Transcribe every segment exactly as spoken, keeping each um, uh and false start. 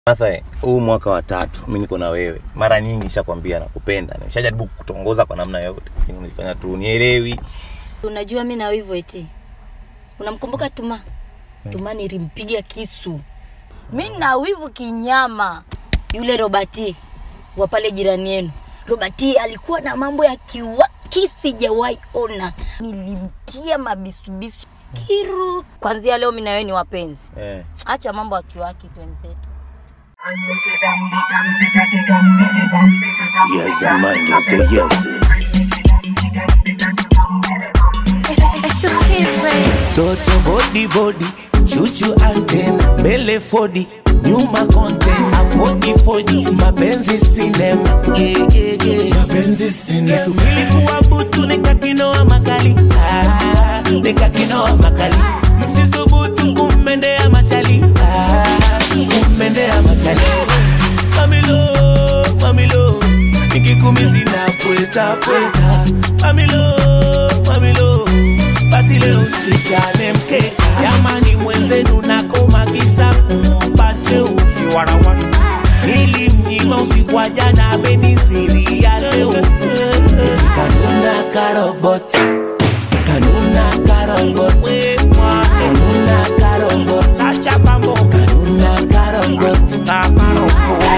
Martha, huu mwaka wa tatu mimi niko na wewe. Mara nyingi nishakwambia nakupenda. Nimeshajaribu kutongoza kwa namna yote. Lakini unifanya tu unielewi. Unajua mimi na hivyo eti. Unamkumbuka Tuma? Hmm. Tuma nilimpiga kisu. Mimi na wivu kinyama. Yule Robati wa pale jirani yenu. Robati alikuwa na mambo ya kiwaki sijawahi ona. Nilimtia mabisubisu. Kiru. Kwanzia leo mimi na wewe ni wapenzi. Eh. Acha mambo ya kiwaki twenzetu. Yes, man, you say yes. It's the kids, baby. Toto body body, chuchu antenna, bele forty, nyuma content, afodi forty, mapenzi cinema, yeah yeah yeah, mapenzi cinema. Kisubili kuwa butu nikakinoa makali, ah, nikakinoa makali. Msisubutu kumendea machali, ah, kumendea machali. Mamilo, mamilo, nikikumizi na pweta pweta. Mamilo, mamilo, bati leo usichane mkeka. Yamani mwenzenu nakoma kisa kumpache ukiwarawa. Nilimnyima usiku wa jana amenisiri ya leo. Eti kanuna karobot, kanuna karobot, kanuna karobot, acha pambo, kanuna karobot, karobot.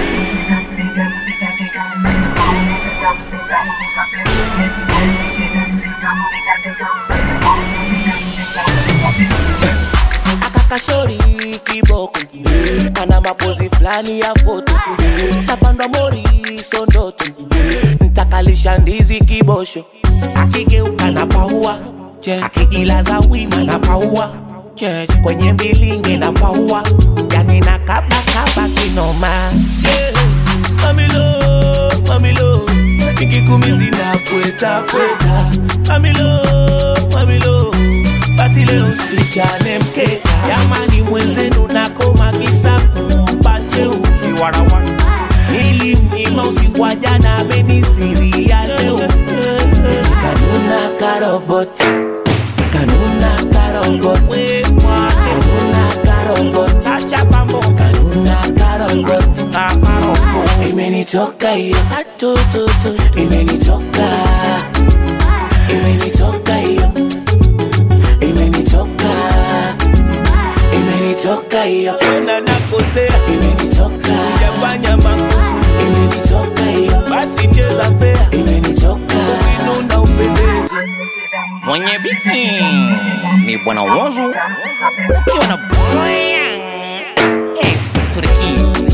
Akakashori kiboko, ana mapozi flani ya foto. Tapanda mori sondoto, ntakalisha ndizi kibosho. Akigeuka na paua, akigilaza wima na paua. Kwenye mbilinge na paua, yani na kaba kaba kinoma. Yeah. Mamilo, mamilo, nikikumizi na pweta pweta. Mamilo, mamilo, bati leo usichane mkeka. Yamani mwenzenu nakoma kisa kumpache ukiwarawa. Nilimnyima usiku wa jana amenisiri ya leo. Eti kanuna karobot, kanuna karobot, kanuna karobot, acha pambo, kanuna karobot, karobot. Imenitoka hiyo, atututu, imenitoka, imenitoka hiyo, imenitoka, imenitoka hiyo. Ona nakosea, imenitoka, sijafanya makosa, imenitoka hiyo. Basi cheza fair, imenitoka, ukinuna upendeze. Mwenye biti ni Bwana Wozu. Ukiona Brian Yes, to the key.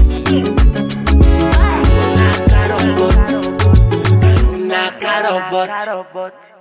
Kanuna karobot, kanuna karobot.